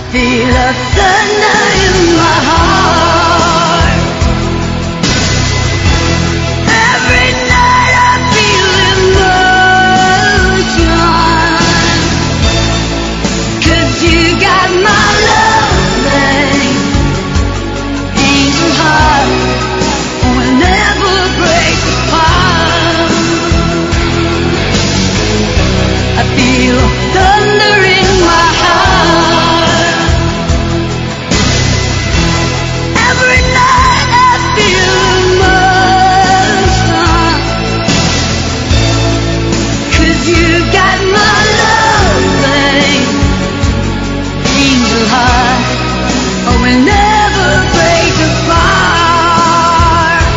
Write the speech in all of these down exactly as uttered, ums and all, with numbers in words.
feel a thunder in my heart. Every night I feel emotion, 'cause you got my loving angel heart, will never break apart. I feel thunder in my heart. Every night I feel emotion, 'cause you got my loving angel heart, oh, we'll never break apart.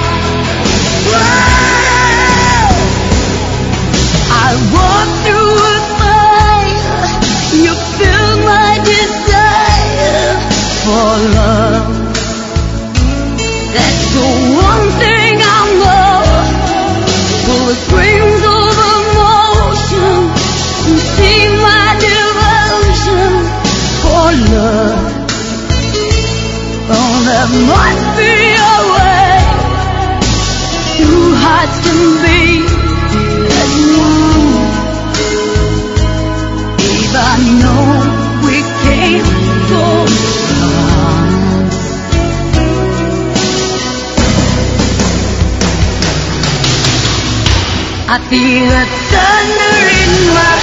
Whoa. I walk through a fire, you fill my desire for love. That's the one thing I know, full of springs of emotion. You see my devotion for love. Oh, there must be a way two hearts can beat as one, even though we came so strong. I feel a thunder in my